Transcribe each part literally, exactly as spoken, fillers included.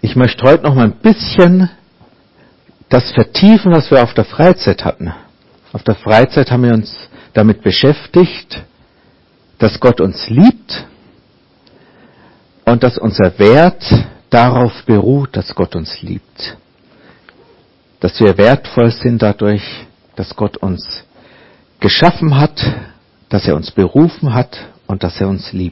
Ich möchte heute noch mal ein bisschen das vertiefen, was wir auf der Freizeit hatten. Auf der Freizeit haben wir uns damit beschäftigt, dass Gott uns liebt und dass unser Wert darauf beruht, dass Gott uns liebt. Dass wir wertvoll sind dadurch, dass Gott uns geschaffen hat, dass er uns berufen hat und dass er uns liebt.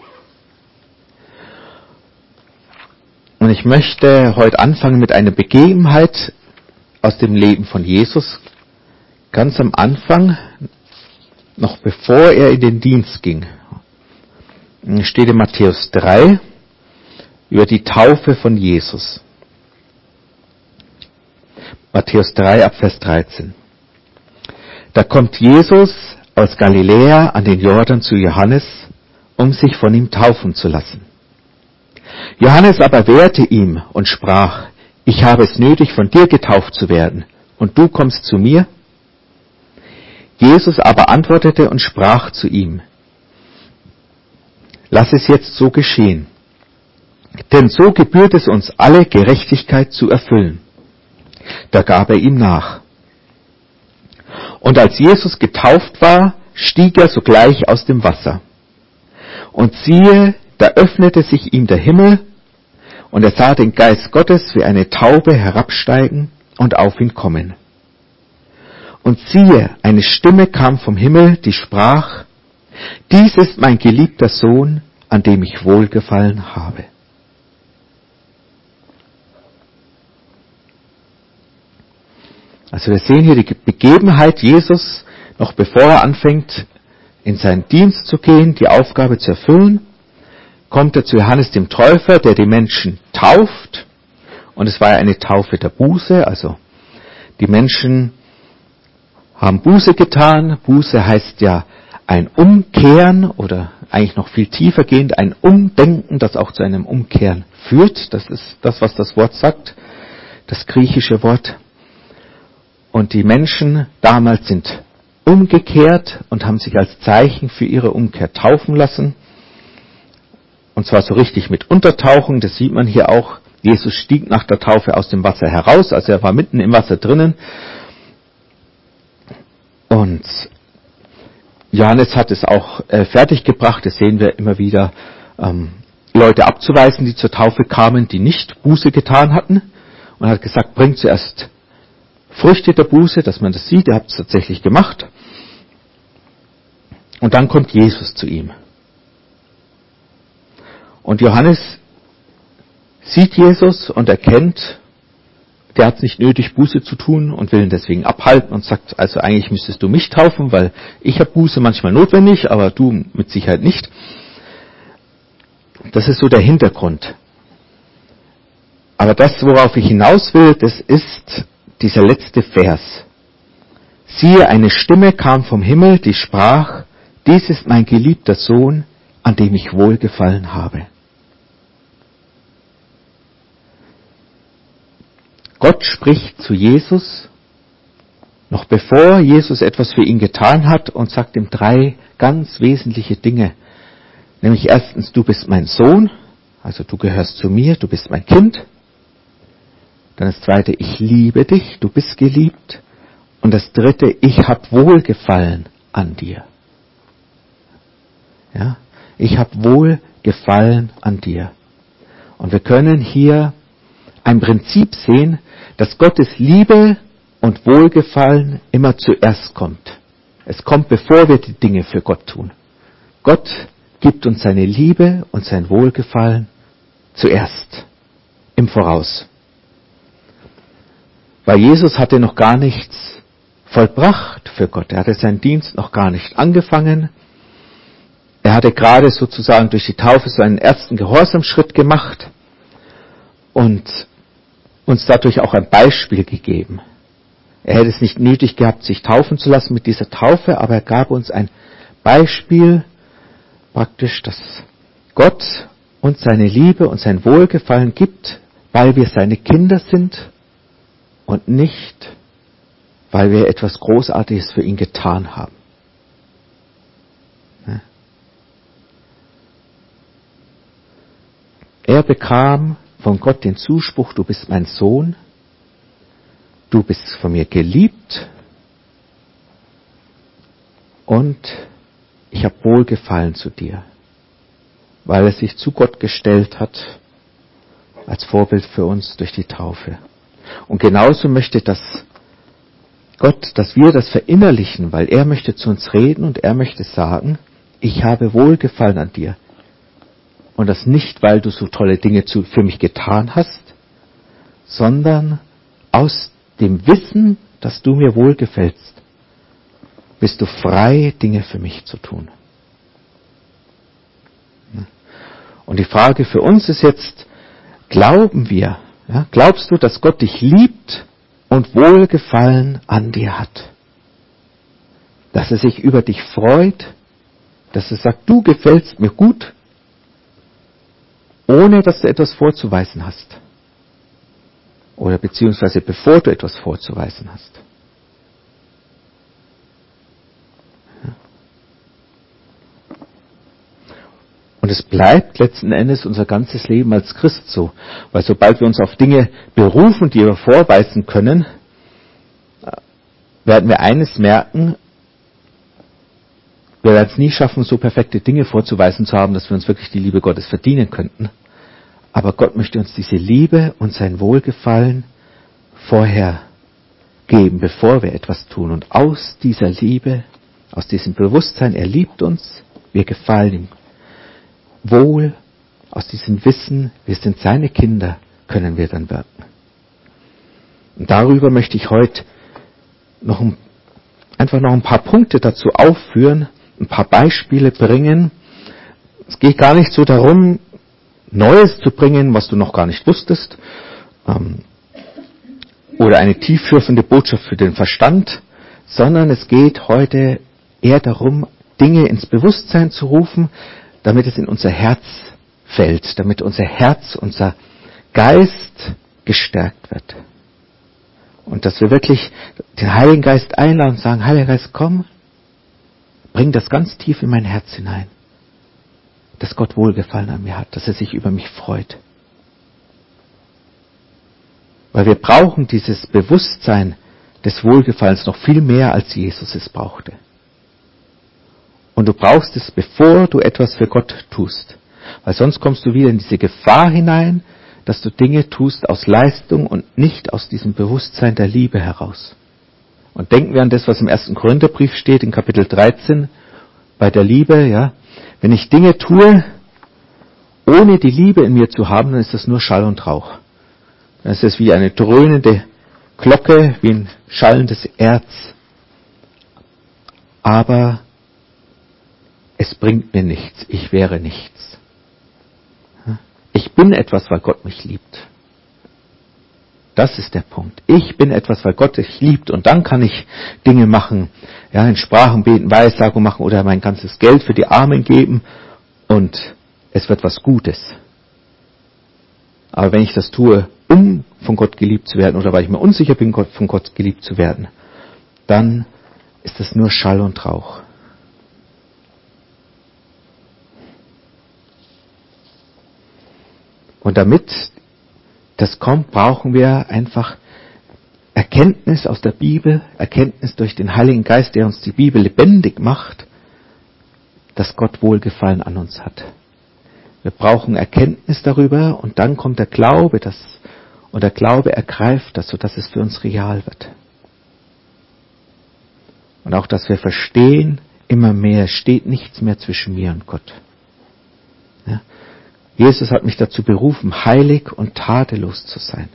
Und ich möchte heute anfangen mit einer Begebenheit aus dem Leben von Jesus. Ganz am Anfang, noch bevor er in den Dienst ging, steht in Matthäus drei über die Taufe von Jesus. Matthäus drei ab Vers dreizehn. Da kommt Jesus aus Galiläa an den Jordan zu Johannes, um sich von ihm taufen zu lassen. Johannes aber wehrte ihm und sprach: Ich habe es nötig, von dir getauft zu werden, und du kommst zu mir? Jesus aber antwortete und sprach zu ihm: Lass es jetzt so geschehen, denn so gebührt es uns alle, Gerechtigkeit zu erfüllen. Da gab er ihm nach. Und als Jesus getauft war, stieg er sogleich aus dem Wasser. Und siehe, da öffnete sich ihm der Himmel, und er sah den Geist Gottes wie eine Taube herabsteigen und auf ihn kommen. Und siehe, eine Stimme kam vom Himmel, die sprach: Dies ist mein geliebter Sohn, an dem ich wohlgefallen habe. Also wir sehen hier die Begebenheit, Jesus, noch bevor er anfängt, in seinen Dienst zu gehen, die Aufgabe zu erfüllen, kommt er zu Johannes dem Täufer, der die Menschen tauft. Und es war ja eine Taufe der Buße, also die Menschen haben Buße getan. Buße heißt ja ein Umkehren oder eigentlich noch viel tiefer gehend, ein Umdenken, das auch zu einem Umkehren führt. Das ist das, was das Wort sagt, das griechische Wort. Und die Menschen damals sind umgekehrt und haben sich als Zeichen für ihre Umkehr taufen lassen. Und zwar so richtig mit Untertauchen, das sieht man hier auch. Jesus stieg nach der Taufe aus dem Wasser heraus, also er war mitten im Wasser drinnen. Und Johannes hat es auch äh, fertiggebracht, das sehen wir immer wieder, ähm, Leute abzuweisen, die zur Taufe kamen, die nicht Buße getan hatten. Und hat gesagt, bringt zuerst Früchte der Buße, dass man das sieht, er hat es tatsächlich gemacht. Und dann kommt Jesus zu ihm. Und Johannes sieht Jesus und erkennt, der hat es nicht nötig, Buße zu tun und will ihn deswegen abhalten und sagt, also eigentlich müsstest du mich taufen, weil ich habe Buße manchmal notwendig, aber du mit Sicherheit nicht. Das ist so der Hintergrund. Aber das, worauf ich hinaus will, das ist dieser letzte Vers. Siehe, eine Stimme kam vom Himmel, die sprach: Dies ist mein geliebter Sohn, an dem ich wohlgefallen habe. Gott spricht zu Jesus, noch bevor Jesus etwas für ihn getan hat, und sagt ihm drei ganz wesentliche Dinge. Nämlich erstens, du bist mein Sohn, also du gehörst zu mir, du bist mein Kind. Dann das zweite, ich liebe dich, du bist geliebt. Und das dritte, ich habe Wohlgefallen an dir. Ja, ich habe Wohlgefallen an dir. Und wir können hier ein Prinzip sehen, dass Gottes Liebe und Wohlgefallen immer zuerst kommt. Es kommt, bevor wir die Dinge für Gott tun. Gott gibt uns seine Liebe und sein Wohlgefallen zuerst, im Voraus. Weil Jesus hatte noch gar nichts vollbracht für Gott. Er hatte seinen Dienst noch gar nicht angefangen. Er hatte gerade sozusagen durch die Taufe seinen ersten Gehorsamschritt gemacht und uns dadurch auch ein Beispiel gegeben. Er hätte es nicht nötig gehabt, sich taufen zu lassen mit dieser Taufe, aber er gab uns ein Beispiel, praktisch, dass Gott uns seine Liebe und sein Wohlgefallen gibt, weil wir seine Kinder sind und nicht, weil wir etwas Großartiges für ihn getan haben. Er bekam von Gott den Zuspruch, du bist mein Sohn, du bist von mir geliebt und ich habe Wohlgefallen zu dir, weil er sich zu Gott gestellt hat als Vorbild für uns durch die Taufe. Und genauso möchte das Gott, dass wir das verinnerlichen, weil er möchte zu uns reden und er möchte sagen, ich habe Wohlgefallen an dir. Und das nicht, weil du so tolle Dinge für mich getan hast, sondern aus dem Wissen, dass du mir wohlgefällst, bist du frei, Dinge für mich zu tun. Und die Frage für uns ist jetzt, glauben wir, ja, glaubst du, dass Gott dich liebt und Wohlgefallen an dir hat? Dass er sich über dich freut, dass er sagt, du gefällst mir gut, ohne dass du etwas vorzuweisen hast. Oder beziehungsweise bevor du etwas vorzuweisen hast. Und es bleibt letzten Endes unser ganzes Leben als Christ so. Weil sobald wir uns auf Dinge berufen, die wir vorweisen können, werden wir eines merken, wir werden es nie schaffen, so perfekte Dinge vorzuweisen zu haben, dass wir uns wirklich die Liebe Gottes verdienen könnten. Aber Gott möchte uns diese Liebe und sein Wohlgefallen vorher geben, bevor wir etwas tun. Und aus dieser Liebe, aus diesem Bewusstsein, er liebt uns, wir gefallen ihm wohl, aus diesem Wissen, wir sind seine Kinder, können wir dann wirken. Und darüber möchte ich heute noch ein, einfach noch ein paar Punkte dazu aufführen, ein paar Beispiele bringen. Es geht gar nicht so darum, Neues zu bringen, was du noch gar nicht wusstest, ähm, oder eine tiefschürfende Botschaft für den Verstand, sondern es geht heute eher darum, Dinge ins Bewusstsein zu rufen, damit es in unser Herz fällt, damit unser Herz, unser Geist gestärkt wird. Und dass wir wirklich den Heiligen Geist einladen und sagen, Heiliger Geist, komm, bring das ganz tief in mein Herz hinein, dass Gott Wohlgefallen an mir hat, dass er sich über mich freut. Weil wir brauchen dieses Bewusstsein des Wohlgefallens noch viel mehr, als Jesus es brauchte. Und du brauchst es, bevor du etwas für Gott tust. Weil sonst kommst du wieder in diese Gefahr hinein, dass du Dinge tust aus Leistung und nicht aus diesem Bewusstsein der Liebe heraus. Und denken wir an das, was im ersten Korintherbrief steht, in Kapitel dreizehn, bei der Liebe, ja. Wenn ich Dinge tue, ohne die Liebe in mir zu haben, dann ist das nur Schall und Rauch. Dann ist es wie eine dröhnende Glocke, wie ein schallendes Erz. Aber es bringt mir nichts. Ich wäre nichts. Ich bin etwas, weil Gott mich liebt. Das ist der Punkt. Ich bin etwas, weil Gott mich liebt. Und dann kann ich Dinge machen, ja, in Sprachen beten, Weissagung machen oder mein ganzes Geld für die Armen geben. Und es wird was Gutes. Aber wenn ich das tue, um von Gott geliebt zu werden oder weil ich mir unsicher bin, von Gott geliebt zu werden, dann ist das nur Schall und Rauch. Und damit das kommt, brauchen wir einfach Erkenntnis aus der Bibel, Erkenntnis durch den Heiligen Geist, der uns die Bibel lebendig macht, dass Gott Wohlgefallen an uns hat. Wir brauchen Erkenntnis darüber und dann kommt der Glaube, das, und der Glaube ergreift das, sodass es für uns real wird. Und auch, dass wir verstehen, immer mehr steht nichts mehr zwischen mir und Gott. Ja? Jesus hat mich dazu berufen, heilig und tadellos zu sein.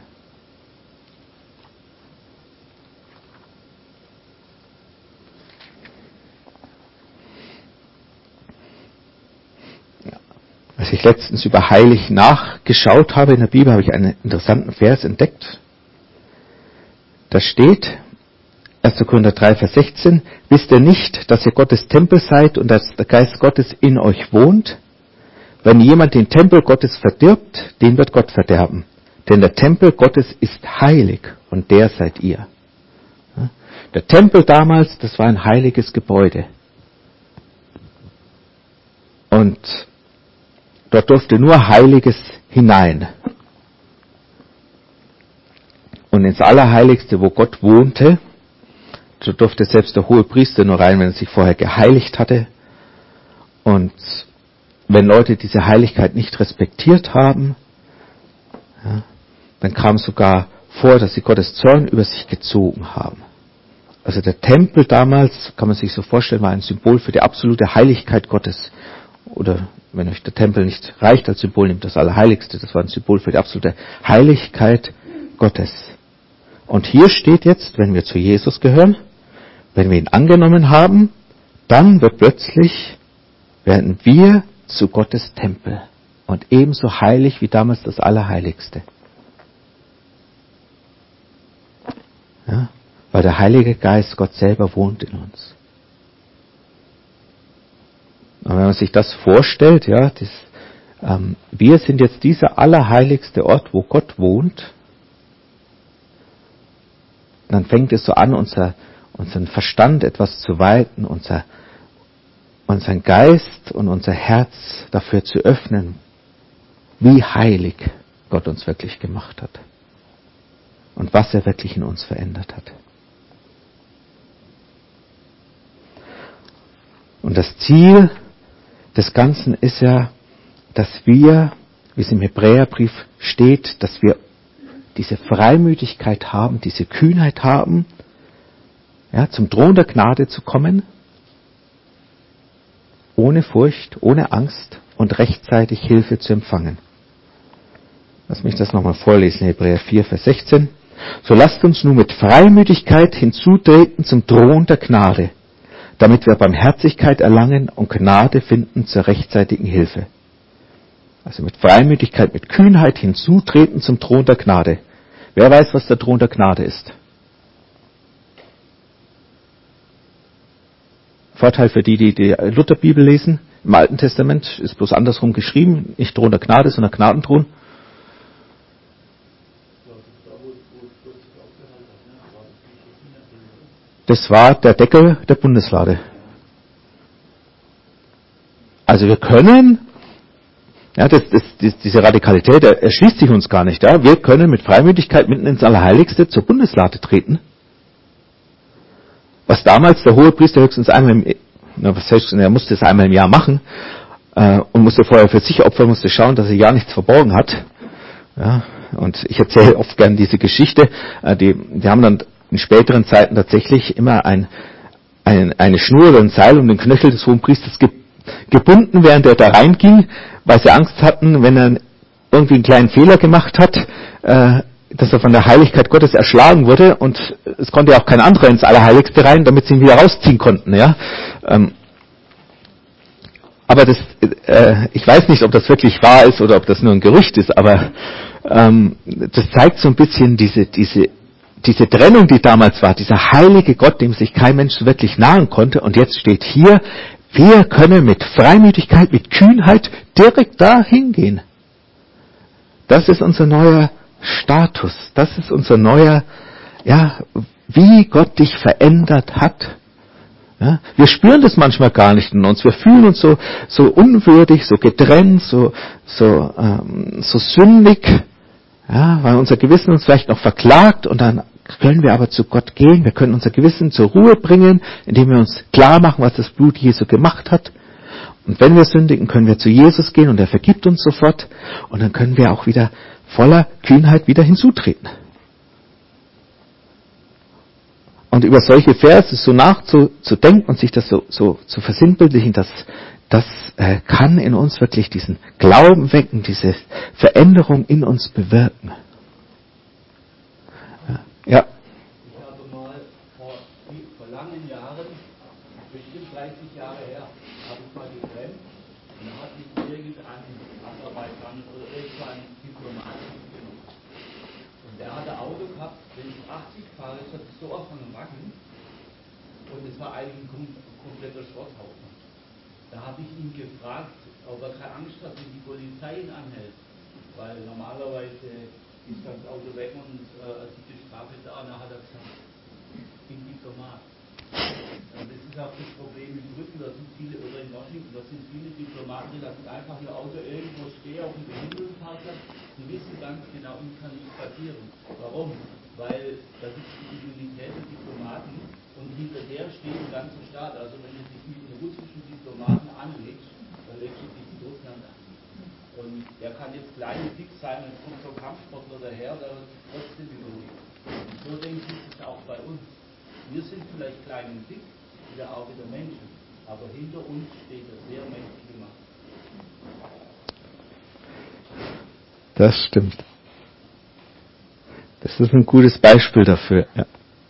Ja. Als ich letztens über heilig nachgeschaut habe in der Bibel, habe ich einen interessanten Vers entdeckt. Da steht, erster Korinther drei, Vers sechzehn, wisst ihr nicht, dass ihr Gottes Tempel seid und dass der Geist Gottes in euch wohnt? Wenn jemand den Tempel Gottes verdirbt, den wird Gott verderben. Denn der Tempel Gottes ist heilig und der seid ihr. Der Tempel damals, das war ein heiliges Gebäude. Und dort durfte nur Heiliges hinein. Und ins Allerheiligste, wo Gott wohnte, da durfte selbst der hohe Priester nur rein, wenn er sich vorher geheiligt hatte. Und wenn Leute diese Heiligkeit nicht respektiert haben, ja, dann kam sogar vor, dass sie Gottes Zorn über sich gezogen haben. Also der Tempel damals, kann man sich so vorstellen, war ein Symbol für die absolute Heiligkeit Gottes. Oder wenn euch der Tempel nicht reicht als Symbol, nimmt das Allerheiligste. Das war ein Symbol für die absolute Heiligkeit Gottes. Und hier steht jetzt, wenn wir zu Jesus gehören, wenn wir ihn angenommen haben, dann wird plötzlich, werden wir zu Gottes Tempel und ebenso heilig wie damals das Allerheiligste. Ja, weil der Heilige Geist, Gott selber, wohnt in uns. Und wenn man sich das vorstellt, ja, das, ähm, wir sind jetzt dieser allerheiligste Ort, wo Gott wohnt, dann fängt es so an, unser, unseren Verstand etwas zu weiten, unser, unseren Geist und unser Herz dafür zu öffnen, wie heilig Gott uns wirklich gemacht hat und was er wirklich in uns verändert hat. Und das Ziel des Ganzen ist ja, dass wir, wie es im Hebräerbrief steht, dass wir diese Freimütigkeit haben, diese Kühnheit haben, ja, zum Thron der Gnade zu kommen, ohne Furcht, ohne Angst und rechtzeitig Hilfe zu empfangen. Lass mich das nochmal vorlesen, Hebräer vier, Vers sechzehn. So lasst uns nun mit Freimütigkeit hinzutreten zum Thron der Gnade, damit wir Barmherzigkeit erlangen und Gnade finden zur rechtzeitigen Hilfe. Also mit Freimütigkeit, mit Kühnheit hinzutreten zum Thron der Gnade. Wer weiß, was der Thron der Gnade ist? Vorteil für die, die die Lutherbibel lesen. Im Alten Testament ist bloß andersrum geschrieben. Nicht Thron der Gnade, sondern Gnadenthron. Das war der Deckel der Bundeslade. Also wir können, ja, das, das, das, diese Radikalität erschließt sich uns gar nicht. Ja? Wir können mit Freimütigkeit mitten ins Allerheiligste zur Bundeslade treten. Was damals der Hohepriester höchstens einmal im, na, was heißt, er musste es einmal im Jahr machen äh, und musste vorher für sich opfern, musste schauen, dass er ja nichts verborgen hat. Ja? Und ich erzähle oft gern diese Geschichte. Äh, die, die haben dann in späteren Zeiten tatsächlich immer ein, ein, eine Schnur oder ein Seil um den Knöchel des Hohenpriesters ge, gebunden, während er da reinging, weil sie Angst hatten, wenn er irgendwie einen kleinen Fehler gemacht hat, äh, dass er von der Heiligkeit Gottes erschlagen wurde und es konnte ja auch kein anderer ins Allerheiligste rein, damit sie ihn wieder rausziehen konnten. Ja, ähm, aber das, äh, ich weiß nicht, ob das wirklich wahr ist oder ob das nur ein Gerücht ist, aber ähm, das zeigt so ein bisschen diese diese diese Trennung, die damals war, dieser heilige Gott, dem sich kein Mensch wirklich nahen konnte. Und jetzt steht hier, wir können mit Freimütigkeit, mit Kühnheit direkt da hingehen. Das ist unser neuer Status. Das ist unser neuer, ja, wie Gott dich verändert hat. Ja, wir spüren das manchmal gar nicht in uns. Wir fühlen uns so, so unwürdig, so getrennt, so, so, ähm, so sündig, ja, weil unser Gewissen uns vielleicht noch verklagt und dann können wir aber zu Gott gehen. Wir können unser Gewissen zur Ruhe bringen, indem wir uns klar machen, was das Blut Jesu gemacht hat. Und wenn wir sündigen, können wir zu Jesus gehen und er vergibt uns sofort. Und dann können wir auch wieder voller Kühnheit wieder hinzutreten. Und über solche Verse so nachzudenken und sich das so, so zu versinnbildlichen, das, das äh, kann in uns wirklich diesen Glauben wecken, diese Veränderung in uns bewirken. Ja. Ich habe mal vor, vor langen Jahren, bestimmt dreißig Jahre her, habe ich mal getrennt und da hat mich irgendein Aserbaidschan oder irgendein Diplomat mitgenommen. Und der hatte Auto gehabt, wenn ich achtzig fahre, ist das so auf einem Wacken und es war eigentlich ein kompletter Schrotthaufen. Da habe ich ihn gefragt, ob er keine Angst hat, wenn die Polizei ihn anhält, weil normalerweise ist das Auto weg und äh, die Strafe da, und da hat er gesagt, ich bin Diplomat. Das ist auch das Problem in Brücken, da sind viele, oder in Washington, da sind viele Diplomaten, die lassen einfach ihr Auto irgendwo stehen auf dem Behindertenparkplatz. Die wissen ganz genau, ihnen kann nichts passieren. Warum? Weil das ist die Immunität der Diplomaten und hinter der steht ein ganzer Staat. Also wenn du dich mit einem russischen Diplomaten anlegst, dann legst du dich in Russland an. Und der kann jetzt klein und dick sein und kommt so ein Kampfsportler daher, der wird trotzdem überleben. Und so denke ich, ist es auch bei uns. Wir sind vielleicht klein und dick, wie der Auge der Menschen, aber hinter uns steht eine sehr mächtige Macht. Das stimmt. Das ist ein gutes Beispiel dafür. Ja.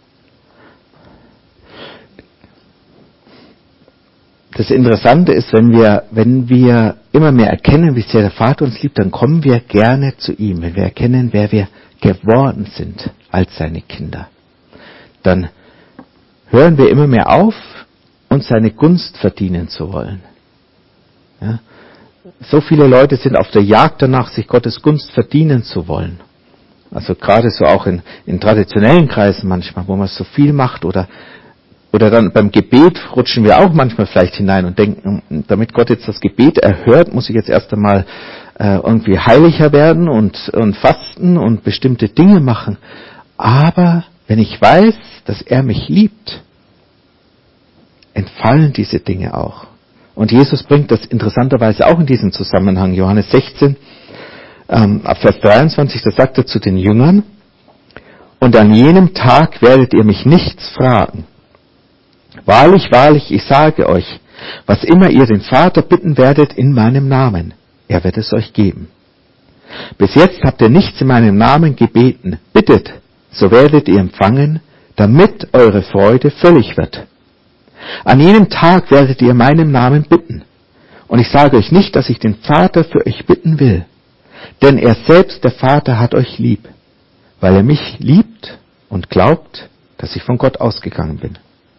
Das Interessante ist, wenn wir, wenn wir immer mehr erkennen, wie sehr der Vater uns liebt, dann kommen wir gerne zu ihm. Wenn wir erkennen, wer wir geworden sind als seine Kinder, dann hören wir immer mehr auf, uns seine Gunst verdienen zu wollen. Ja? So viele Leute sind auf der Jagd danach, sich Gottes Gunst verdienen zu wollen. Also gerade so auch in, in traditionellen Kreisen manchmal, wo man so viel macht oder oder dann beim Gebet rutschen wir auch manchmal vielleicht hinein und denken, damit Gott jetzt das Gebet erhört, muss ich jetzt erst einmal äh, irgendwie heiliger werden und, und fasten und bestimmte Dinge machen. Aber wenn ich weiß, dass er mich liebt, entfallen diese Dinge auch. Und Jesus bringt das interessanterweise auch in diesem Zusammenhang. Johannes sechzehn, ähm, ab Vers dreiundzwanzig, da sagt er zu den Jüngern, und an jenem Tag werdet ihr mich nichts fragen. Wahrlich, wahrlich, ich sage euch, was immer ihr den Vater bitten werdet in meinem Namen, er wird es euch geben. Bis jetzt habt ihr nichts in meinem Namen gebeten. Bittet, so werdet ihr empfangen, damit eure Freude völlig wird. An jenem Tag werdet ihr in meinem Namen bitten. Und ich sage euch nicht, dass ich den Vater für euch bitten will, denn er selbst, der Vater, hat euch lieb, weil er mich liebt und glaubt, dass ich von Gott ausgegangen bin.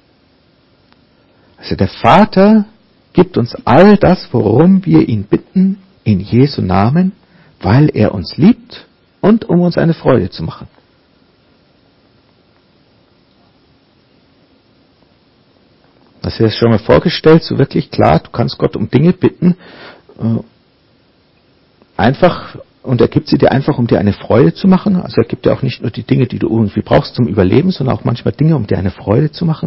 Also der Vater gibt uns all das, worum wir ihn bitten, in Jesu Namen, weil er uns liebt und um uns eine Freude zu machen. Hast du dir das schon mal vorgestellt, so wirklich klar, du kannst Gott um Dinge bitten, einfach, und er gibt sie dir einfach, um dir eine Freude zu machen. Also er gibt dir auch nicht nur die Dinge, die du irgendwie brauchst zum Überleben, sondern auch manchmal Dinge, um dir eine Freude zu machen.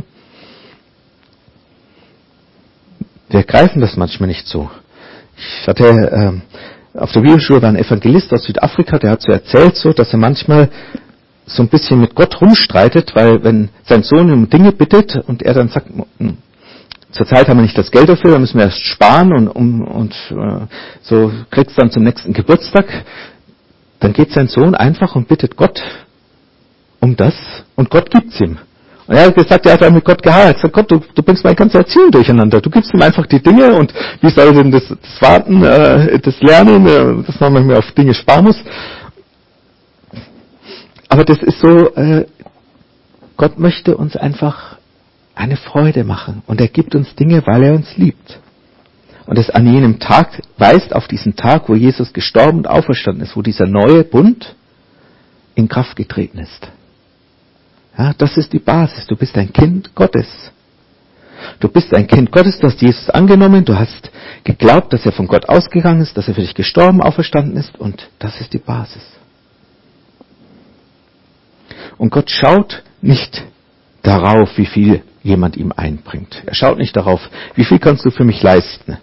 Wir greifen das manchmal nicht so. Ich hatte ähm, auf der Bibelschule war ein Evangelist aus Südafrika, der hat so erzählt, so, dass er manchmal so ein bisschen mit Gott rumstreitet, weil wenn sein Sohn um Dinge bittet und er dann sagt, zurzeit haben wir nicht das Geld dafür, da müssen wir erst sparen und, um, und äh, so kriegt's dann zum nächsten Geburtstag, dann geht sein Sohn einfach und bittet Gott um das und Gott gibt's ihm. Und er hat gesagt, er hat dann mit Gott gehadert. Er hat gesagt, Gott, du, du bringst meine ganze Erziehung durcheinander. Du gibst ihm einfach die Dinge und wie soll denn das, das Warten, äh, das Lernen, äh, dass man manchmal auf Dinge sparen muss. Aber das ist so, äh, Gott möchte uns einfach eine Freude machen. Und er gibt uns Dinge, weil er uns liebt. Und es an jenem Tag weist auf diesen Tag, wo Jesus gestorben und auferstanden ist, wo dieser neue Bund in Kraft getreten ist. Ja, das ist die Basis. Du bist ein Kind Gottes. Du bist ein Kind Gottes, du hast Jesus angenommen, du hast geglaubt, dass er von Gott ausgegangen ist, dass er für dich gestorben, auferstanden ist, und das ist die Basis. Und Gott schaut nicht darauf, wie viel jemand ihm einbringt. Er schaut nicht darauf, wie viel kannst du für mich leisten.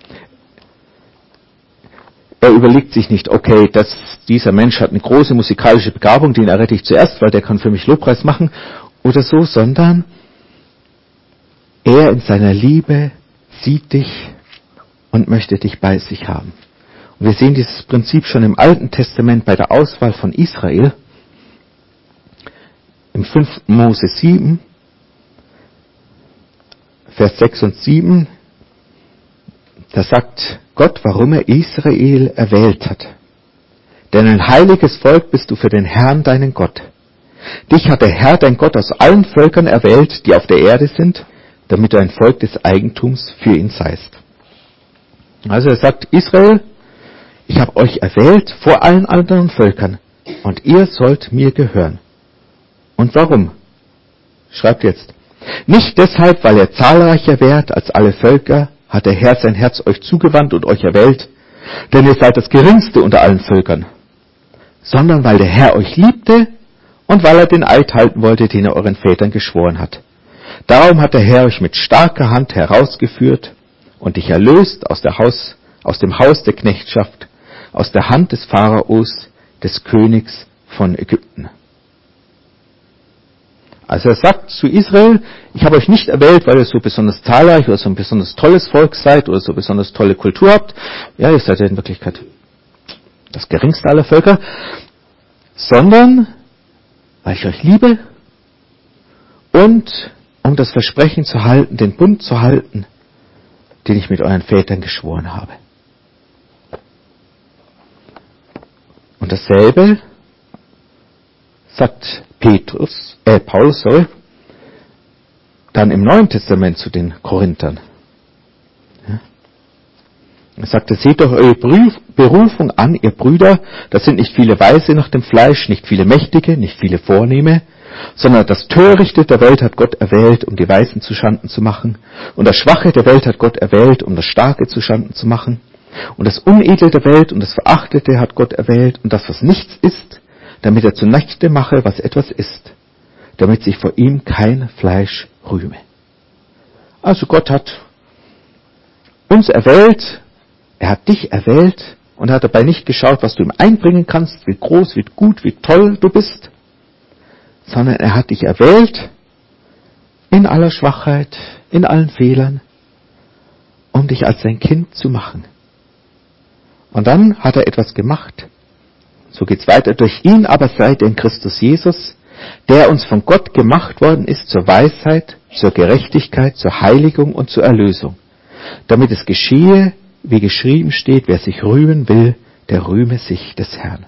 Er überlegt sich nicht, okay, dass dieser Mensch hat eine große musikalische Begabung, den errette ich zuerst, weil der kann für mich Lobpreis machen oder so, sondern er in seiner Liebe sieht dich und möchte dich bei sich haben. Und wir sehen dieses Prinzip schon im Alten Testament bei der Auswahl von Israel. Im fünften Mose sieben, Vers sechs und sieben, da sagt Gott, warum er Israel erwählt hat. Denn ein heiliges Volk bist du für den Herrn, deinen Gott. Dich hat der Herr, dein Gott, aus allen Völkern erwählt, die auf der Erde sind, damit du ein Volk des Eigentums für ihn seist. Also er sagt, Israel, ich habe euch erwählt vor allen anderen Völkern und ihr sollt mir gehören. Und warum? Schreibt jetzt, Nicht deshalb, weil ihr zahlreicher wärt als alle Völker, hat der Herr sein Herz euch zugewandt und euch erwählt, denn ihr seid das Geringste unter allen Völkern, sondern weil der Herr euch liebte und weil er den Eid halten wollte, den er euren Vätern geschworen hat. Darum hat der Herr euch mit starker Hand herausgeführt und dich erlöst aus, der Haus, aus dem Haus der Knechtschaft, aus der Hand des Pharaos, des Königs von Ägypten. Also er sagt zu Israel, ich habe euch nicht erwählt, weil ihr so besonders zahlreich oder so ein besonders tolles Volk seid oder so besonders tolle Kultur habt. Ja, ihr seid ja in Wirklichkeit das geringste aller Völker, sondern weil ich euch liebe und um das Versprechen zu halten, den Bund zu halten, den ich mit euren Vätern geschworen habe. Und dasselbe sagt Petrus, äh, Paulus, sorry, dann im Neuen Testament zu den Korinthern. Ja. Er sagte, seht doch eure Berufung an, ihr Brüder, das sind nicht viele Weise nach dem Fleisch, nicht viele Mächtige, nicht viele Vornehme, sondern das Törichte der Welt hat Gott erwählt, um die Weisen zu Schanden zu machen, und das Schwache der Welt hat Gott erwählt, um das Starke zu Schanden zu machen, und das Unedle der Welt und das Verachtete hat Gott erwählt, und das, was nichts ist, damit er zunichte mache, was etwas ist, damit sich vor ihm kein Fleisch rühme. Also Gott hat uns erwählt, er hat dich erwählt und hat dabei nicht geschaut, was du ihm einbringen kannst, wie groß, wie gut, wie toll du bist, sondern er hat dich erwählt in aller Schwachheit, in allen Fehlern, um dich als sein Kind zu machen. Und dann hat er etwas gemacht. So geht's weiter. Durch ihn aber seid ihr in Christus Jesus, der uns von Gott gemacht worden ist zur Weisheit, zur Gerechtigkeit, zur Heiligung und zur Erlösung, damit es geschehe, wie geschrieben steht, wer sich rühmen will, der rühme sich des Herrn.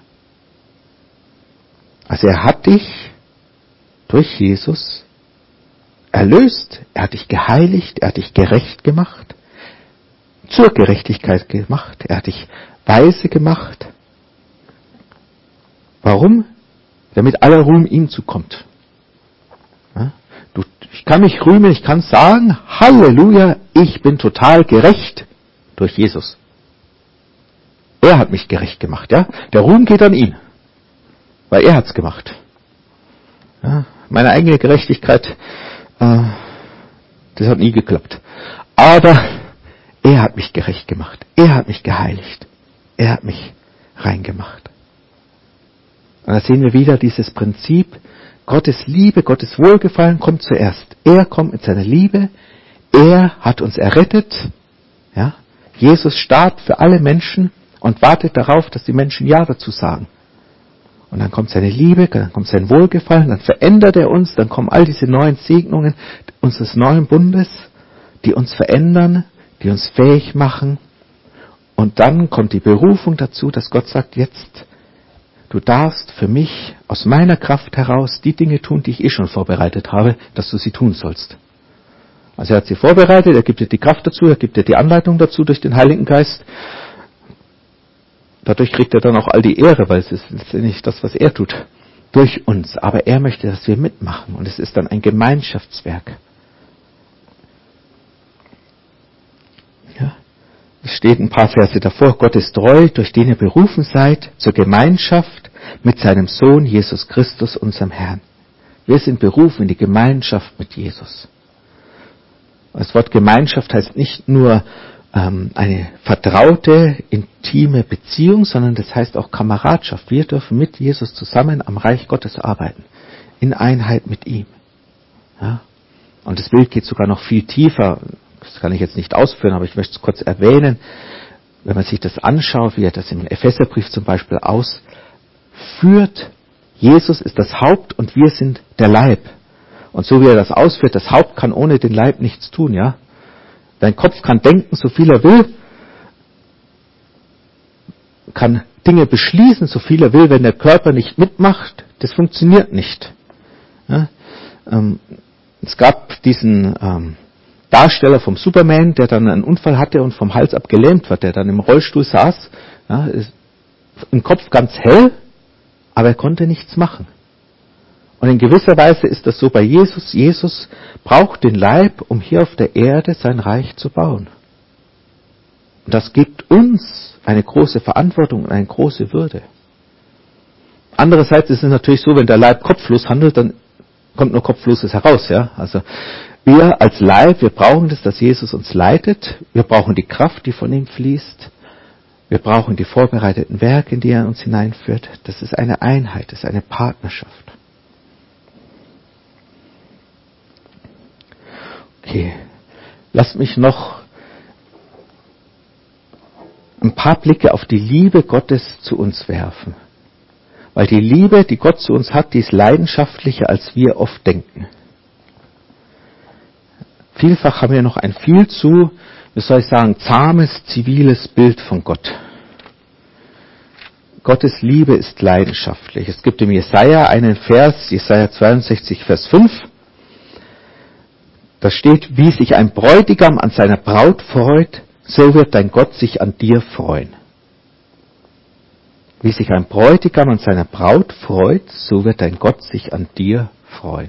Also er hat dich durch Jesus erlöst, er hat dich geheiligt, er hat dich gerecht gemacht, zur Gerechtigkeit gemacht, er hat dich weise gemacht. Warum? Damit aller Ruhm ihm zukommt. Ja? Du, ich kann mich rühmen, ich kann sagen, Halleluja, ich bin total gerecht durch Jesus. Er hat mich gerecht gemacht. Ja? Der Ruhm geht an ihn, weil er hat's gemacht. Ja? Meine eigene Gerechtigkeit, äh, das hat nie geklappt. Aber er hat mich gerecht gemacht. Er hat mich geheiligt. Er hat mich reingemacht. Und da sehen wir wieder dieses Prinzip, Gottes Liebe, Gottes Wohlgefallen kommt zuerst. Er kommt mit seiner Liebe, er hat uns errettet. Ja? Jesus starb für alle Menschen und wartet darauf, dass die Menschen Ja dazu sagen. Und dann kommt seine Liebe, dann kommt sein Wohlgefallen, dann verändert er uns, dann kommen all diese neuen Segnungen unseres neuen Bundes, die uns verändern, die uns fähig machen. Und dann kommt die Berufung dazu, dass Gott sagt, jetzt, du darfst für mich aus meiner Kraft heraus die Dinge tun, die ich eh schon vorbereitet habe, dass du sie tun sollst. Also er hat sie vorbereitet, er gibt dir die Kraft dazu, er gibt dir die Anleitung dazu durch den Heiligen Geist. Dadurch kriegt er dann auch all die Ehre, weil es ist letztendlich das, was er tut, durch uns. Aber er möchte, dass wir mitmachen und es ist dann ein Gemeinschaftswerk. Ja. Es steht ein paar Verse davor, Gott ist treu, durch den ihr berufen seid, zur Gemeinschaft mit seinem Sohn Jesus Christus, unserem Herrn. Wir sind berufen in die Gemeinschaft mit Jesus. Das Wort Gemeinschaft heißt nicht nur ähm, eine vertraute, intime Beziehung, sondern das heißt auch Kameradschaft. Wir dürfen mit Jesus zusammen am Reich Gottes arbeiten, in Einheit mit ihm. Ja? Und das Bild geht sogar noch viel tiefer. Das kann ich jetzt nicht ausführen, aber ich möchte es kurz erwähnen. Wenn man sich das anschaut, wie er das im Epheserbrief zum Beispiel ausführt, Jesus ist das Haupt und wir sind der Leib. Und so wie er das ausführt, das Haupt kann ohne den Leib nichts tun, ja. Dein Kopf kann denken, so viel er will, kann Dinge beschließen, so viel er will, wenn der Körper nicht mitmacht, das funktioniert nicht. Ja? Ähm, es gab diesen ähm, Darsteller vom Superman, der dann einen Unfall hatte und vom Hals ab gelähmt war, der dann im Rollstuhl saß, ja, ist im Kopf ganz hell, aber er konnte nichts machen. Und in gewisser Weise ist das so bei Jesus. Jesus braucht den Leib, um hier auf der Erde sein Reich zu bauen. Und das gibt uns eine große Verantwortung und eine große Würde. Andererseits ist es natürlich so, wenn der Leib kopflos handelt, dann kommt nur Kopfloses heraus. Ja? Also wir als Leib, wir brauchen das, dass Jesus uns leitet. Wir brauchen die Kraft, die von ihm fließt. Wir brauchen die vorbereiteten Werke, in die er uns hineinführt. Das ist eine Einheit, das ist eine Partnerschaft. Okay, lasst mich noch ein paar Blicke auf die Liebe Gottes zu uns werfen. Weil die Liebe, die Gott zu uns hat, die ist leidenschaftlicher, als wir oft denken. Vielfach haben wir noch ein viel zu, wie soll ich sagen, zahmes, ziviles Bild von Gott. Gottes Liebe ist leidenschaftlich. Es gibt im Jesaja einen Vers, Jesaja zweiundsechzig, Vers fünf. Da steht, wie sich ein Bräutigam an seiner Braut freut, so wird dein Gott sich an dir freuen. Wie sich ein Bräutigam an seiner Braut freut, so wird dein Gott sich an dir freuen.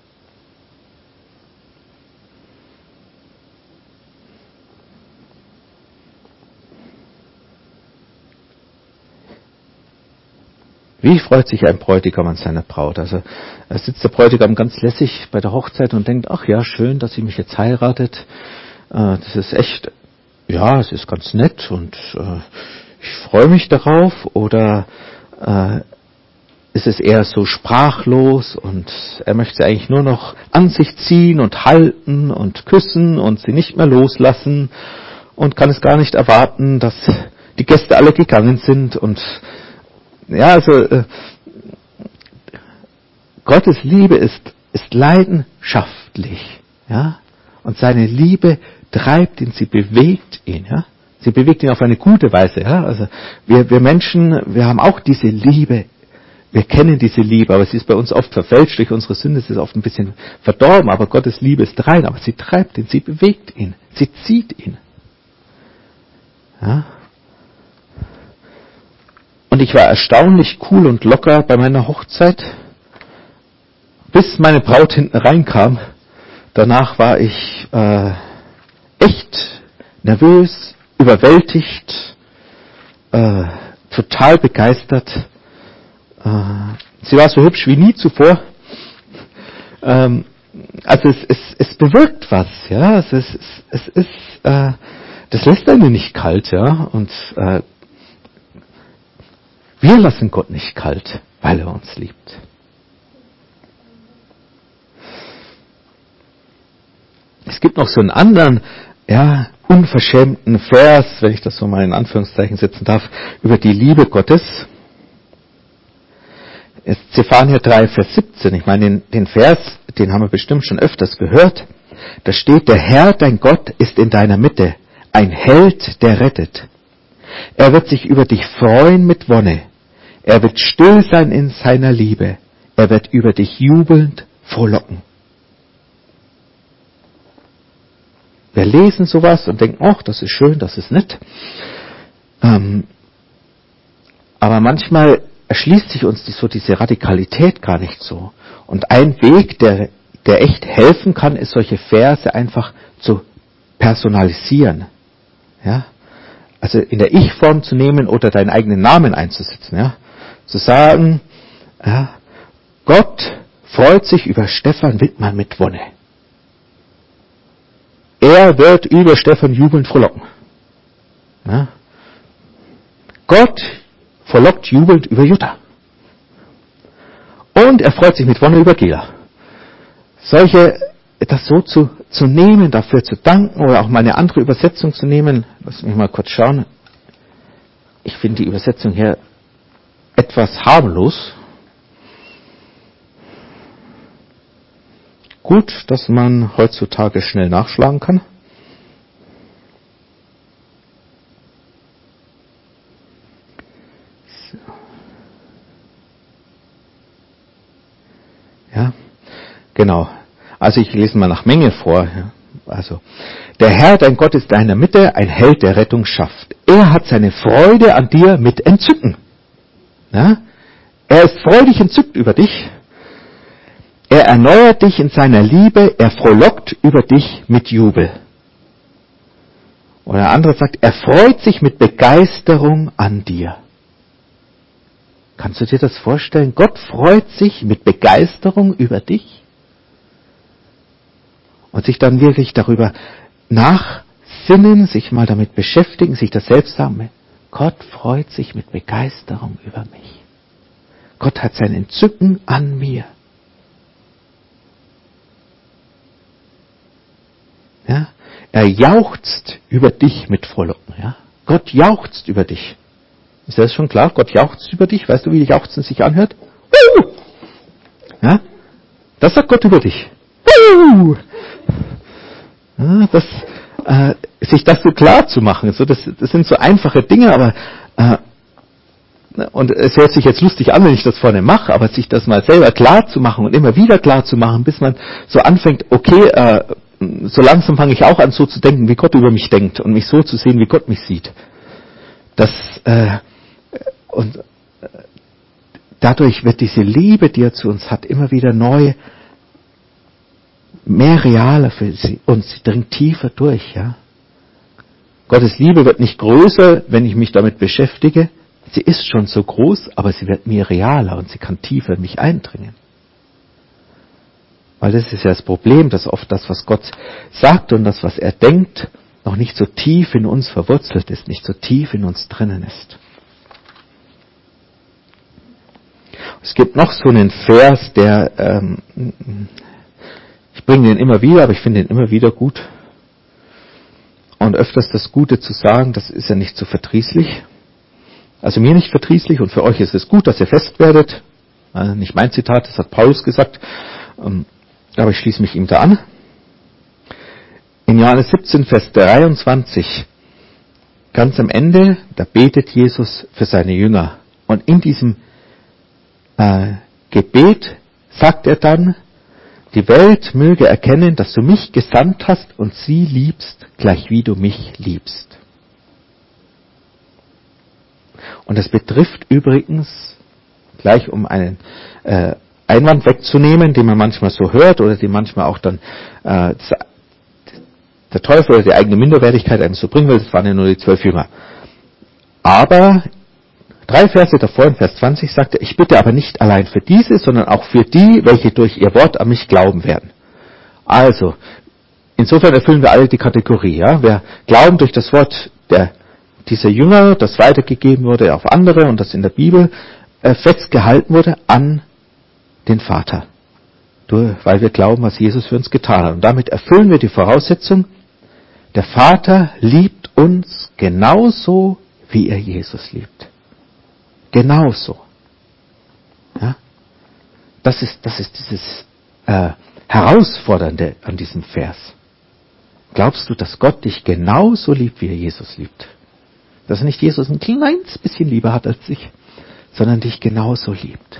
Wie freut sich ein Bräutigam an seiner Braut? Also da sitzt der Bräutigam ganz lässig bei der Hochzeit und denkt, ach ja, schön, dass sie mich jetzt heiratet. Das ist echt, ja, es ist ganz nett und ich freue mich darauf. Oder ist es eher so sprachlos und er möchte sie eigentlich nur noch an sich ziehen und halten und küssen und sie nicht mehr loslassen und kann es gar nicht erwarten, dass die Gäste alle gegangen sind und ja, also äh, Gottes Liebe ist, ist leidenschaftlich, ja, und seine Liebe treibt ihn, sie bewegt ihn, ja, sie bewegt ihn auf eine gute Weise, ja, also wir, wir Menschen, wir haben auch diese Liebe, wir kennen diese Liebe, aber sie ist bei uns oft verfälscht durch unsere Sünde, sie ist oft ein bisschen verdorben, aber Gottes Liebe ist rein, aber sie treibt ihn, sie bewegt ihn, sie zieht ihn, ja. Und ich war erstaunlich cool und locker bei meiner Hochzeit, bis meine Braut hinten reinkam. Danach war ich äh, echt nervös, überwältigt, äh, total begeistert. Äh, sie war so hübsch wie nie zuvor. Ähm, also es, es, es bewirkt was, ja. Es ist, es ist, äh, das lässt einen nicht kalt, ja. Und äh, wir lassen Gott nicht kalt, weil er uns liebt. Es gibt noch so einen anderen, ja, unverschämten Vers, wenn ich das so mal in Anführungszeichen setzen darf, über die Liebe Gottes. Zephania drei, Vers siebzehn. Ich meine, den, den Vers, den haben wir bestimmt schon öfters gehört. Da steht, der Herr, dein Gott, ist in deiner Mitte, ein Held, der rettet. Er wird sich über dich freuen mit Wonne. Er wird still sein in seiner Liebe. Er wird über dich jubelnd frohlocken. Wir lesen sowas und denken, ach, das ist schön, das ist nett. Ähm, aber manchmal erschließt sich uns die, so diese Radikalität gar nicht so. Und ein Weg, der, der echt helfen kann, ist, solche Verse einfach zu personalisieren. Ja? Also in der Ich-Form zu nehmen oder deinen eigenen Namen einzusetzen. Ja? Zu sagen, ja, Gott freut sich über Stefan Wittmann mit Wonne. Er wird über Stefan jubelnd frohlocken. Ja? Gott frohlockt jubelnd über Jutta. Und er freut sich mit Wonne über Gela. Solche, das so zu, zu nehmen, dafür zu danken oder auch mal eine andere Übersetzung zu nehmen. Lass mich mal kurz schauen. Ich finde die Übersetzung hier etwas harmlos. Gut, dass man heutzutage schnell nachschlagen kann. So. Ja, genau. Also ich lese mal nach Menge vor. Also, der Herr, dein Gott, ist in deiner Mitte, ein Held, der Rettung schafft. Er hat seine Freude an dir mit Entzücken. Ja? Er ist freudig entzückt über dich. Er erneuert dich in seiner Liebe, er frohlockt über dich mit Jubel. Oder ein anderer sagt, er freut sich mit Begeisterung an dir. Kannst du dir das vorstellen? Gott freut sich mit Begeisterung über dich? Und sich dann wirklich darüber nachsinnen, sich mal damit beschäftigen, sich das selbst sagen, Gott freut sich mit Begeisterung über mich. Gott hat sein Entzücken an mir. Ja? Er jauchzt über dich mit Frohlocken. Ja? Gott jauchzt über dich. Ist das schon klar? Gott jauchzt über dich. Weißt du, wie Jauchzen sich anhört? Ja? Das sagt Gott über dich. Ja, das, äh, sich das so klar zu machen, so, das, das sind so einfache Dinge, aber äh, und es hört sich jetzt lustig an, wenn ich das vorne mache, aber sich das mal selber klar zu machen und immer wieder klar zu machen, bis man so anfängt, okay, äh, so langsam fange ich auch an, so zu denken, wie Gott über mich denkt und mich so zu sehen, wie Gott mich sieht. Das äh, und äh, dadurch wird diese Liebe, die er zu uns hat, immer wieder neu, mehr realer für sie und sie dringt tiefer durch. Ja? Gottes Liebe wird nicht größer, wenn ich mich damit beschäftige. Sie ist schon so groß, aber sie wird mir realer und sie kann tiefer in mich eindringen. Weil das ist ja das Problem, dass oft das, was Gott sagt und das, was er denkt, noch nicht so tief in uns verwurzelt ist, nicht so tief in uns drinnen ist. Es gibt noch so einen Vers, der, ähm, ich bringe den immer wieder, aber ich finde den immer wieder gut. Und öfters das Gute zu sagen, das ist ja nicht so verdrießlich. Also mir nicht verdrießlich und für euch ist es gut, dass ihr fest werdet. Also nicht mein Zitat, das hat Paulus gesagt. Aber ich schließe mich ihm da an. In Johannes siebzehn, Vers dreiundzwanzig, ganz am Ende, da betet Jesus für seine Jünger. Und in diesem äh, Gebet sagt er dann, die Welt möge erkennen, dass du mich gesandt hast und sie liebst, gleich wie du mich liebst. Und das betrifft übrigens, gleich um einen äh, Einwand wegzunehmen, den man manchmal so hört oder den manchmal auch dann äh, das, der Teufel oder die eigene Minderwertigkeit einem so bringen will, das waren ja nur die zwölf Jünger. Aber drei Verse davor, in Vers zwanzig, sagt er, ich bitte aber nicht allein für diese, sondern auch für die, welche durch ihr Wort an mich glauben werden. Also, insofern erfüllen wir alle die Kategorie. Ja? Wir glauben durch das Wort der dieser Jünger, das weitergegeben wurde auf andere und das in der Bibel äh, festgehalten wurde, an den Vater. Du, weil wir glauben, was Jesus für uns getan hat. Und damit erfüllen wir die Voraussetzung, der Vater liebt uns genauso, wie er Jesus liebt. Genauso. Ja? Das ist, das ist dieses äh, Herausfordernde an diesem Vers. Glaubst du, dass Gott dich genauso liebt, wie er Jesus liebt? Dass er nicht Jesus ein kleines bisschen lieber hat als dich, sondern dich genauso liebt.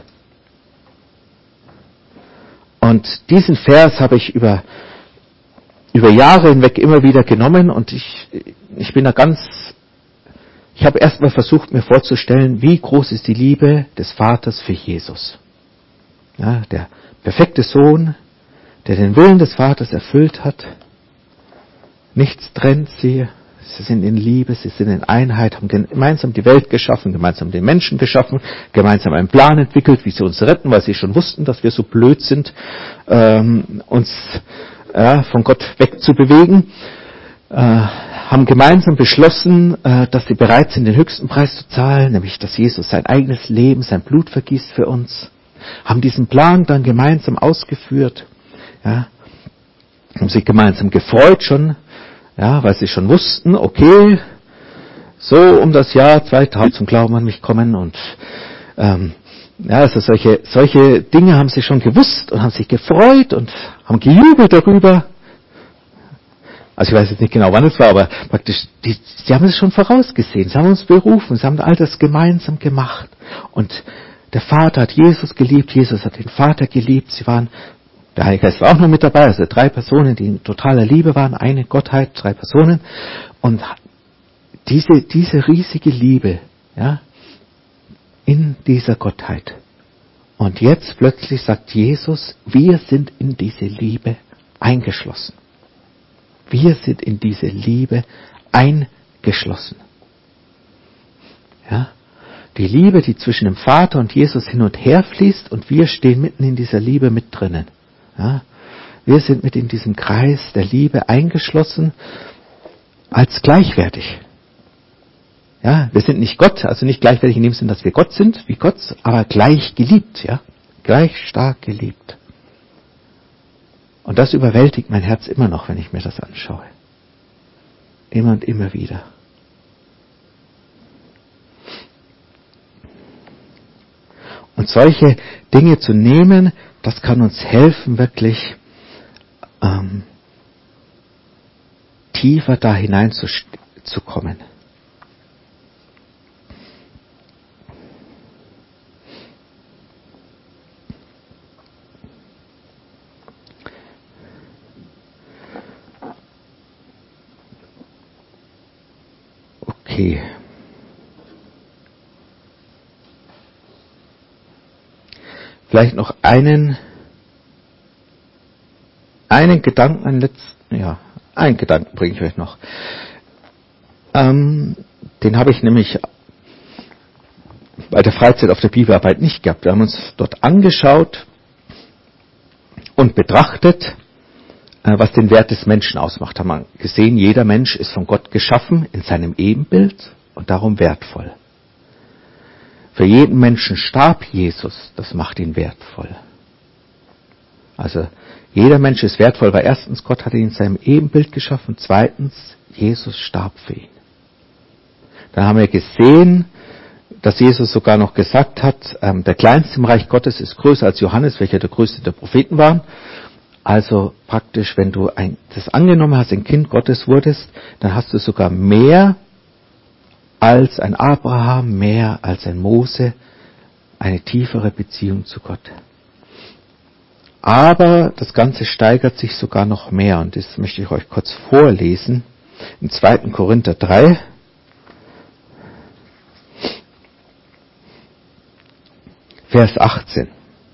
Und diesen Vers habe ich über, über Jahre hinweg immer wieder genommen und ich, ich bin da ganz, ich habe erstmal versucht mir vorzustellen, wie groß ist die Liebe des Vaters für Jesus. Ja, der perfekte Sohn, der den Willen des Vaters erfüllt hat. Nichts trennt sie. Sie sind in Liebe, sie sind in Einheit, haben gemeinsam die Welt geschaffen, gemeinsam den Menschen geschaffen, gemeinsam einen Plan entwickelt, wie sie uns retten, weil sie schon wussten, dass wir so blöd sind, ähm, uns äh, von Gott wegzubewegen. Äh, haben gemeinsam beschlossen, äh, dass sie bereit sind, den höchsten Preis zu zahlen, nämlich dass Jesus sein eigenes Leben, sein Blut vergießt für uns. Haben diesen Plan dann gemeinsam ausgeführt. Ja, haben sich gemeinsam gefreut schon. Ja, weil sie schon wussten, okay, so um das Jahr zweitausend zum Glauben an mich kommen und ähm, ja, also solche solche Dinge haben sie schon gewusst und haben sich gefreut und haben gejubelt darüber. Also ich weiß jetzt nicht genau, wann es war, aber praktisch, die, sie haben es schon vorausgesehen, sie haben uns berufen, sie haben all das gemeinsam gemacht und der Vater hat Jesus geliebt, Jesus hat den Vater geliebt, sie waren Der Heilige Geist war auch noch mit dabei, also drei Personen, die in totaler Liebe waren, eine Gottheit, drei Personen. Und diese, diese riesige Liebe, ja, in dieser Gottheit. Und jetzt plötzlich sagt Jesus, wir sind in diese Liebe eingeschlossen. Wir sind in diese Liebe eingeschlossen. Ja? Die Liebe, die zwischen dem Vater und Jesus hin und her fließt, und wir stehen mitten in dieser Liebe mit drinnen. Ja? Wir sind mit in diesem Kreis der Liebe eingeschlossen als gleichwertig. Ja, wir sind nicht Gott, also nicht gleichwertig in dem Sinn, dass wir Gott sind, wie Gott, aber gleich geliebt, ja, gleich stark geliebt. Und das überwältigt mein Herz immer noch, wenn ich mir das anschaue. Immer und immer wieder. Und solche Dinge zu nehmen, das kann uns helfen, wirklich ähm, tiefer da hineinzukommen. Okay. Vielleicht noch einen, einen Gedanken, einen letzten, ja, einen Gedanken bringe ich euch noch. Ähm, den habe ich nämlich bei der Freizeit auf der Bibelarbeit nicht gehabt. Wir haben uns dort angeschaut und betrachtet, was den Wert des Menschen ausmacht. Haben wir gesehen, jeder Mensch ist von Gott geschaffen in seinem Ebenbild und darum wertvoll. Für jeden Menschen starb Jesus, das macht ihn wertvoll. Also jeder Mensch ist wertvoll, weil erstens Gott hat ihn in seinem Ebenbild geschaffen, zweitens Jesus starb für ihn. Dann haben wir gesehen, dass Jesus sogar noch gesagt hat, ähm, der Kleinste im Reich Gottes ist größer als Johannes, welcher der größte der Propheten war. Also praktisch, wenn du ein, das angenommen hast, ein Kind Gottes wurdest, dann hast du sogar mehr als ein Abraham, mehr als ein Mose, eine tiefere Beziehung zu Gott. Aber das Ganze steigert sich sogar noch mehr, und das möchte ich euch kurz vorlesen. Im zweiten Korinther drei. Vers achtzehn.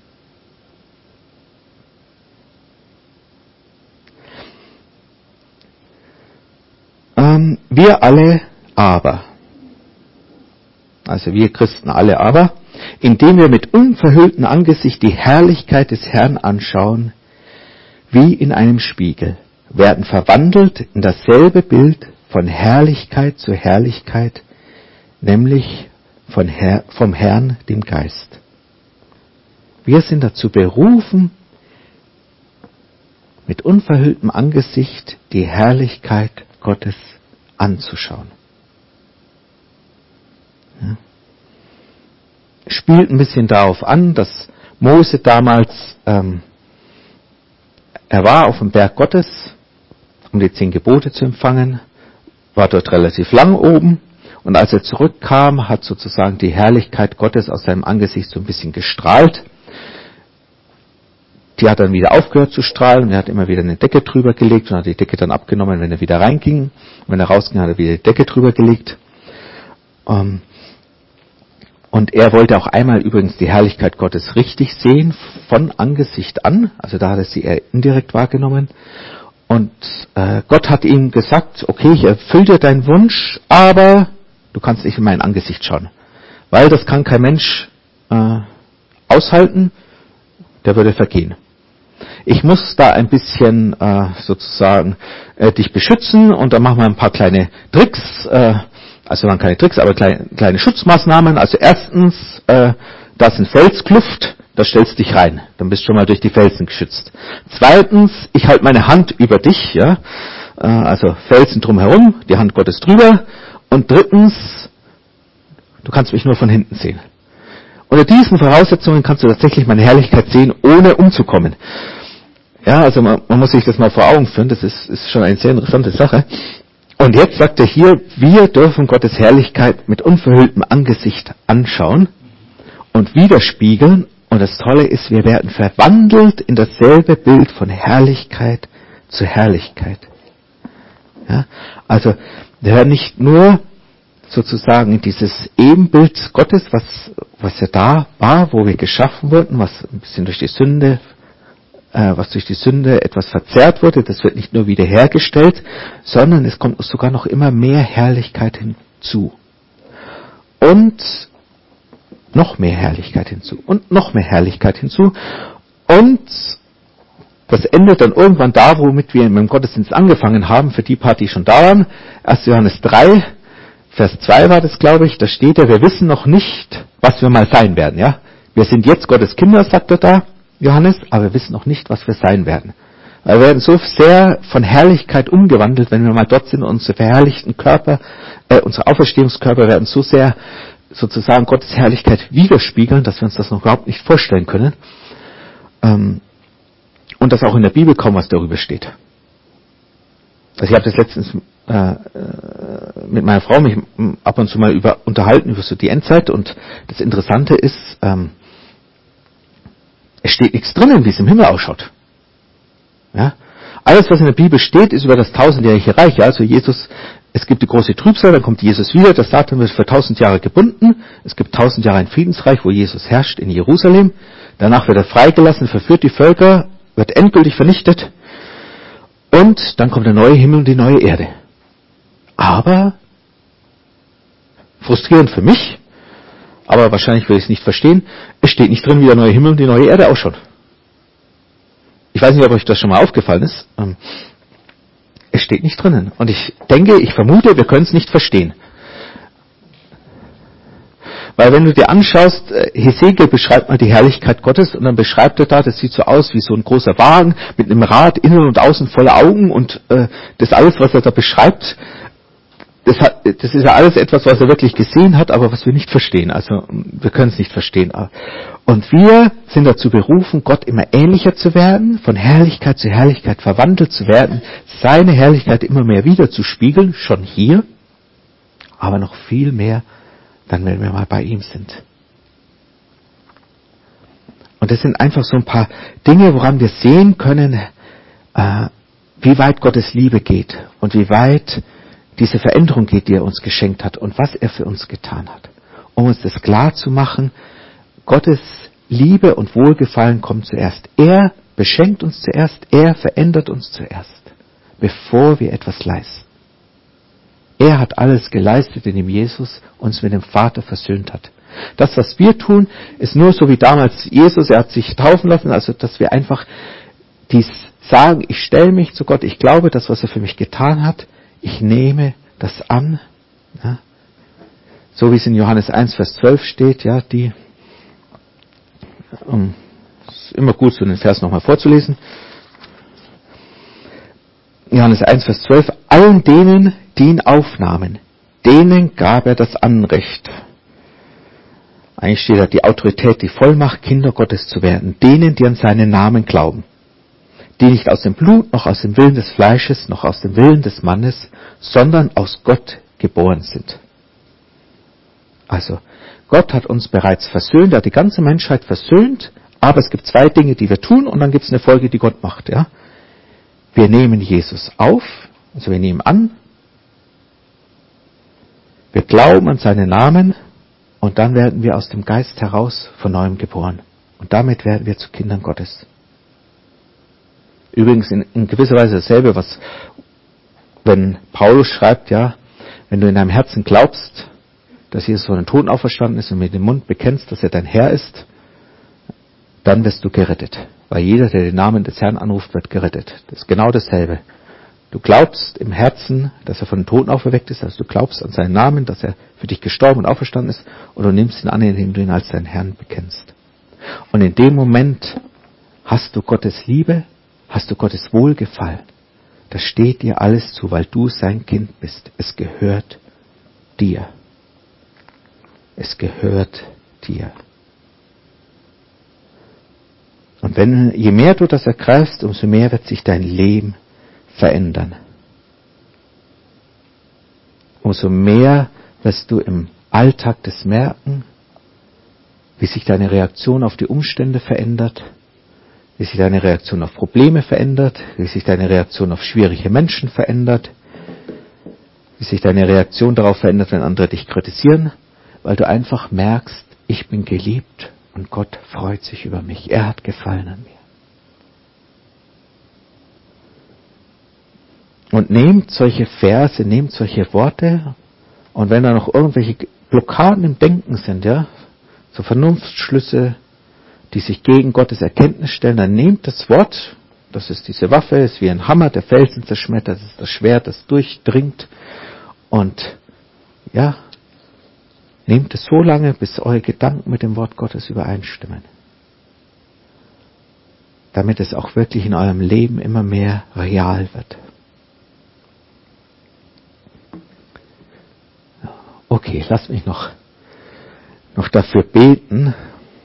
Ähm, wir alle aber, also wir Christen alle aber, indem wir mit unverhülltem Angesicht die Herrlichkeit des Herrn anschauen, wie in einem Spiegel, werden verwandelt in dasselbe Bild von Herrlichkeit zu Herrlichkeit, nämlich von Herr, vom Herrn, dem Geist. Wir sind dazu berufen, mit unverhülltem Angesicht die Herrlichkeit Gottes anzuschauen. Ja. Spielt ein bisschen darauf an, dass Mose damals, ähm, er war auf dem Berg Gottes, um die zehn Gebote zu empfangen, war dort relativ lang oben, und als er zurückkam, hat sozusagen die Herrlichkeit Gottes aus seinem Angesicht so ein bisschen gestrahlt. Die hat dann wieder aufgehört zu strahlen, und er hat immer wieder eine Decke drüber gelegt und hat die Decke dann abgenommen, wenn er wieder reinging. Und wenn er rausging, hat er wieder die Decke drüber gelegt. Und er wollte auch einmal übrigens die Herrlichkeit Gottes richtig sehen, von Angesicht an. Also da hat er sie eher indirekt wahrgenommen. Und äh, Gott hat ihm gesagt, okay, ich erfülle dir deinen Wunsch, aber du kannst nicht in mein Angesicht schauen. Weil das kann kein Mensch äh, aushalten, der würde vergehen. Ich muss da ein bisschen äh, sozusagen äh, dich beschützen, und dann machen wir ein paar kleine Tricks, äh, also dann keine Tricks, aber kleine, kleine Schutzmaßnahmen. Also erstens, äh, da ist eine Felskluft, da stellst du dich rein, dann bist du schon mal durch die Felsen geschützt. Zweitens, ich halte meine Hand über dich, ja, äh, also Felsen drumherum, die Hand Gottes drüber. Und drittens, du kannst mich nur von hinten sehen. Unter diesen Voraussetzungen kannst du tatsächlich meine Herrlichkeit sehen, ohne umzukommen. Ja, also man, man muss sich das mal vor Augen führen, das ist, ist schon eine sehr interessante Sache. Und jetzt sagt er hier, wir dürfen Gottes Herrlichkeit mit unverhülltem Angesicht anschauen und widerspiegeln. Und das Tolle ist, wir werden verwandelt in dasselbe Bild von Herrlichkeit zu Herrlichkeit. Ja, also wir werden nicht nur sozusagen dieses Ebenbild Gottes, was, was ja da war, wo wir geschaffen wurden, was ein bisschen durch die Sünde, äh, was durch die Sünde etwas verzerrt wurde, das wird nicht nur wiederhergestellt, sondern es kommt sogar noch immer mehr Herrlichkeit hinzu. Und noch mehr Herrlichkeit hinzu. Und noch mehr Herrlichkeit hinzu. Und das endet dann irgendwann da, womit wir im Gottesdienst angefangen haben, für die paar, die schon da waren. erster Johannes drei, Vers zwei war das, glaube ich, da steht ja, wir wissen noch nicht, was wir mal sein werden, ja. Wir sind jetzt Gottes Kinder, sagt er da, Johannes, aber wir wissen noch nicht, was wir sein werden. Weil wir werden so sehr von Herrlichkeit umgewandelt, wenn wir mal dort sind, unsere verherrlichten Körper, äh, unsere Auferstehungskörper werden so sehr sozusagen Gottes Herrlichkeit widerspiegeln, dass wir uns das noch überhaupt nicht vorstellen können. Ähm, und dass auch in der Bibel kaum was darüber steht. Also ich habe das letztens äh, mit meiner Frau mich ab und zu mal über unterhalten über so die Endzeit, und das Interessante ist, ähm, es steht nichts drinnen, wie es im Himmel ausschaut. Ja? Alles, was in der Bibel steht, ist über das tausendjährige Reich. Ja? Also Jesus, es gibt die große Trübsal, dann kommt Jesus wieder, der Satan wird für tausend Jahre gebunden, es gibt tausend Jahre ein Friedensreich, wo Jesus herrscht in Jerusalem, danach wird er freigelassen, verführt die Völker, wird endgültig vernichtet, und dann kommt der neue Himmel und die neue Erde. Aber, frustrierend für mich, aber wahrscheinlich will ich es nicht verstehen, es steht nicht drin, wie der neue Himmel und die neue Erde ausschaut. Ich weiß nicht, ob euch das schon mal aufgefallen ist. Es steht nicht drinnen. Und ich denke, ich vermute, wir können es nicht verstehen. Weil wenn du dir anschaust, Hesekiel beschreibt mal die Herrlichkeit Gottes, und dann beschreibt er da, das sieht so aus wie so ein großer Wagen mit einem Rad, innen und außen voller Augen, und äh, das alles, was er da beschreibt, das, hat, das ist ja alles etwas, was er wirklich gesehen hat, aber was wir nicht verstehen. Also wir können es nicht verstehen. Und wir sind dazu berufen, Gott immer ähnlicher zu werden, von Herrlichkeit zu Herrlichkeit verwandelt zu werden, seine Herrlichkeit immer mehr wiederzuspiegeln, schon hier, aber noch viel mehr dann, wenn wir mal bei ihm sind. Und das sind einfach so ein paar Dinge, woran wir sehen können, äh, wie weit Gottes Liebe geht und wie weit diese Veränderung geht, die er uns geschenkt hat und was er für uns getan hat. Um uns das klar zu machen, Gottes Liebe und Wohlgefallen kommt zuerst. Er beschenkt uns zuerst, er verändert uns zuerst, bevor wir etwas leisten. Er hat alles geleistet, indem Jesus uns mit dem Vater versöhnt hat. Das, was wir tun, ist nur so wie damals Jesus, er hat sich taufen lassen, also dass wir einfach dies sagen, ich stelle mich zu Gott, ich glaube, das, was er für mich getan hat, ich nehme das an, ja, so wie es in Johannes eins, Vers zwölf steht, ja, die, um, ist immer gut, so den Vers nochmal vorzulesen. Johannes eins, Vers zwölf, allen denen, die ihn aufnahmen, denen gab er das Anrecht. Eigentlich steht da die Autorität, die Vollmacht, Kinder Gottes zu werden, denen, die an seinen Namen glauben, die nicht aus dem Blut, noch aus dem Willen des Fleisches, noch aus dem Willen des Mannes, sondern aus Gott geboren sind. Also, Gott hat uns bereits versöhnt, er hat die ganze Menschheit versöhnt, aber es gibt zwei Dinge, die wir tun, und dann gibt es eine Folge, die Gott macht. Ja? Wir nehmen Jesus auf, also wir nehmen an, wir glauben an seinen Namen, und dann werden wir aus dem Geist heraus von neuem geboren. Und damit werden wir zu Kindern Gottes. Übrigens in, in gewisser Weise dasselbe, was, wenn Paulus schreibt, ja, wenn du in deinem Herzen glaubst, dass Jesus von den Toten auferstanden ist und mit dem Mund bekennst, dass er dein Herr ist, dann wirst du gerettet. Weil jeder, der den Namen des Herrn anruft, wird gerettet. Das ist genau dasselbe. Du glaubst im Herzen, dass er von den Toten auferweckt ist, also du glaubst an seinen Namen, dass er für dich gestorben und auferstanden ist, und du nimmst ihn an, indem du ihn als deinen Herrn bekennst. Und in dem Moment hast du Gottes Liebe, hast du Gottes Wohlgefallen. Das steht dir alles zu, weil du sein Kind bist. Es gehört dir. Es gehört dir. Und wenn, je mehr du das ergreifst, umso mehr wird sich dein Leben verändern. Umso mehr wirst du im Alltag das merken, wie sich deine Reaktion auf die Umstände verändert, wie sich deine Reaktion auf Probleme verändert, wie sich deine Reaktion auf schwierige Menschen verändert, wie sich deine Reaktion darauf verändert, wenn andere dich kritisieren, weil du einfach merkst, ich bin geliebt und Gott freut sich über mich. Er hat Gefallen an mir. Und nehmt solche Verse, nehmt solche Worte und wenn da noch irgendwelche Blockaden im Denken sind, ja, so Vernunftsschlüsse, die sich gegen Gottes Erkenntnis stellen, dann nehmt das Wort, das ist diese Waffe, ist wie ein Hammer, der Felsen zerschmettert, das ist das Schwert, das durchdringt und ja, nehmt es so lange, bis eure Gedanken mit dem Wort Gottes übereinstimmen. Damit es auch wirklich in eurem Leben immer mehr real wird. Okay, lasst mich noch, noch dafür beten.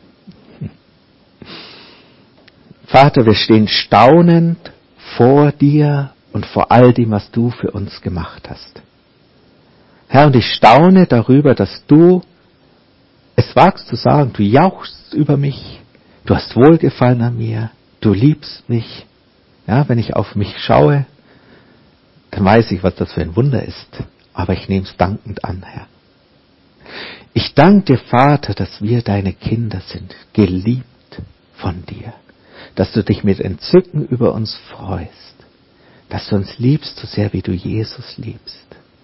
Vater, wir stehen staunend vor dir und vor all dem, was du für uns gemacht hast. Herr, und ich staune darüber, dass du es wagst zu sagen, du jauchzt über mich, du hast Wohlgefallen an mir, du liebst mich. Ja, wenn ich auf mich schaue, dann weiß ich, was das für ein Wunder ist. Aber ich nehme es dankend an, Herr. Ich danke dir, Vater, dass wir deine Kinder sind, geliebt von dir. Dass du dich mit Entzücken über uns freust. Dass du uns liebst, so sehr wie du Jesus liebst.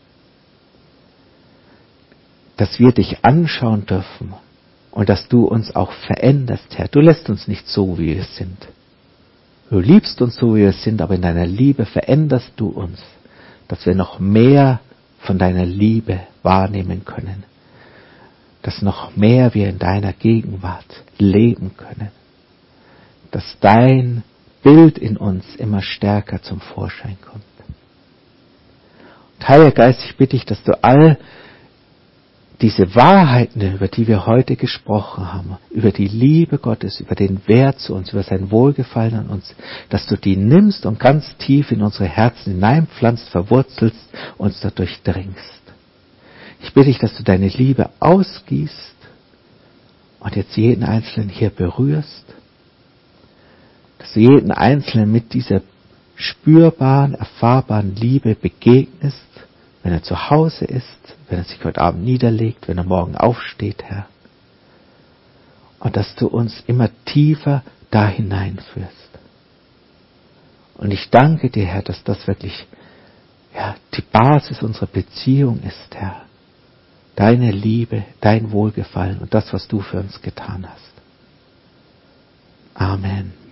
Dass wir dich anschauen dürfen und dass du uns auch veränderst, Herr. Du lässt uns nicht so, wie wir sind. Du liebst uns so, wie wir sind, aber in deiner Liebe veränderst du uns, dass wir noch mehr von deiner Liebe wahrnehmen können. Dass noch mehr wir in deiner Gegenwart leben können. Dass dein Bild in uns immer stärker zum Vorschein kommt. Und Heiliger Geist, ich bitte dich, dass du all diese Wahrheiten, über die wir heute gesprochen haben, über die Liebe Gottes, über den Wert zu uns, über sein Wohlgefallen an uns, dass du die nimmst und ganz tief in unsere Herzen hineinpflanzt, verwurzelst, uns dadurch drängst. Ich bitte dich, dass du deine Liebe ausgießt und jetzt jeden Einzelnen hier berührst, dass du jeden Einzelnen mit dieser spürbaren, erfahrbaren Liebe begegnest, wenn er zu Hause ist, wenn er sich heute Abend niederlegt, wenn er morgen aufsteht, Herr. Und dass du uns immer tiefer da hineinführst. Und ich danke dir, Herr, dass das wirklich ja, die Basis unserer Beziehung ist, Herr. Deine Liebe, dein Wohlgefallen und das, was du für uns getan hast. Amen.